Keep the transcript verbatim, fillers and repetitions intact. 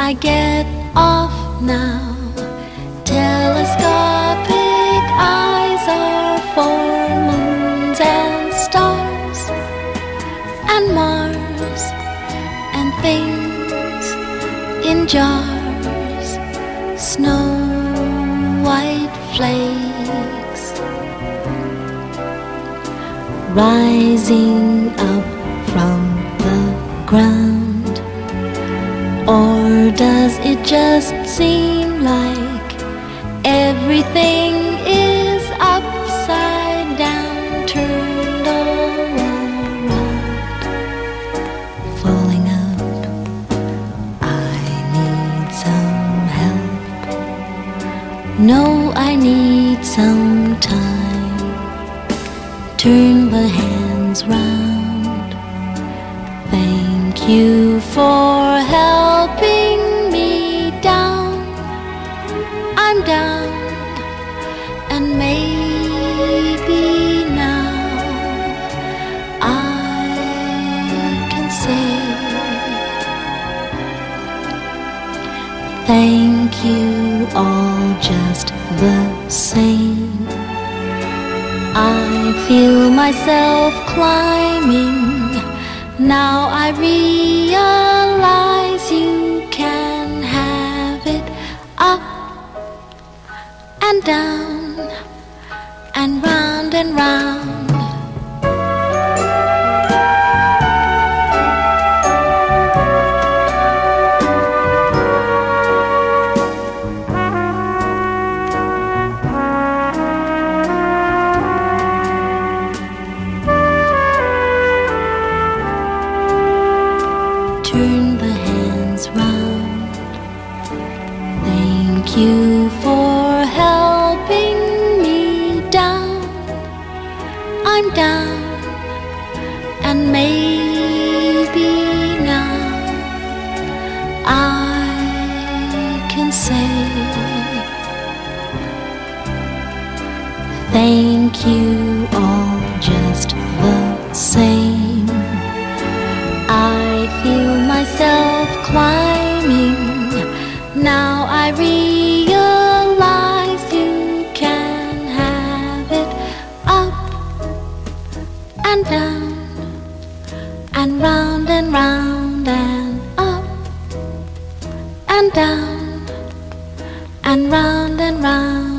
I get off now. Telescopic eyes are for moons and stars and Mars and things in jars, snow white flakes rising up from the ground. Or does it just seem like everything is upside down, turned all around, falling out? I need some help. No, I need some time. Turn the hands round. Thank you for helping me down. I'm down, and maybe now I can say thank you all just the same. I feel myself climbing. Now I realize you can have it up and down and round and round. Turn the hands round. Thank you for helping me down. I'm down, and maybe now I can say thank you all just the same. I feel myself climbing. Now I realize you can have it up and down and round and round and up and down and round and round.